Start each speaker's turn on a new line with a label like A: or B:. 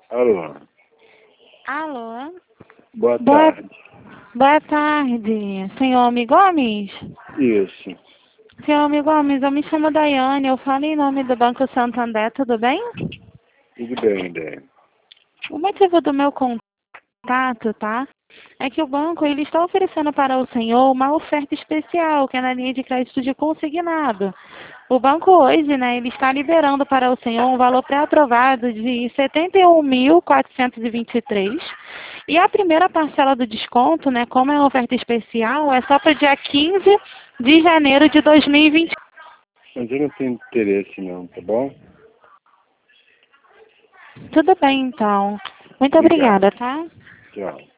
A: Alô.
B: Alô?
A: Boa
B: Boa,
A: tarde.
B: boa tarde, senhor Homem Gomes?
A: Isso.
B: Senhor Homem Gomes, eu me chamo Daiane, eu falo em nome do Banco Santander, tudo bem?
A: Tudo bem, Dé.
B: O motivo do meu contato, tá? É que o banco ele está oferecendo para o senhor uma oferta especial, que é na linha de crédito de consignado. O banco hoje, né, ele está liberando para o senhor um valor pré-aprovado de R$ 71.423. E a primeira parcela do desconto, né, como é uma oferta especial, é só para o dia 15 de janeiro de 2020.
A: Mas eu não tenho interesse não, tá bom?
B: Tudo bem, então. Muito
A: Obrigado.
B: obrigada, tá?
A: Tchau.